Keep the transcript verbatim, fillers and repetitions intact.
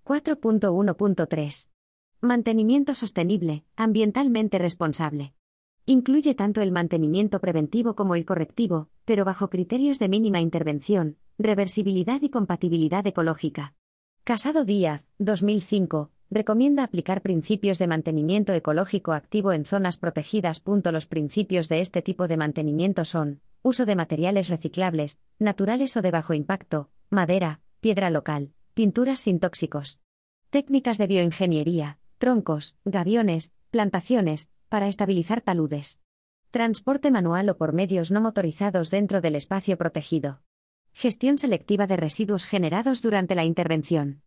cuatro punto uno punto tres. Mantenimiento sostenible, ambientalmente responsable. Incluye tanto el mantenimiento preventivo como el correctivo, pero bajo criterios de mínima intervención, reversibilidad y compatibilidad ecológica. Casado Díaz, dos mil cinco, recomienda aplicar principios de mantenimiento ecológico activo en zonas protegidas. Los principios de este tipo de mantenimiento son: uso de materiales reciclables, naturales o de bajo impacto, madera, piedra local, pinturas sin tóxicos. Técnicas de bioingeniería, troncos, gaviones, plantaciones, para estabilizar taludes. Transporte manual o por medios no motorizados dentro del espacio protegido. Gestión selectiva de residuos generados durante la intervención.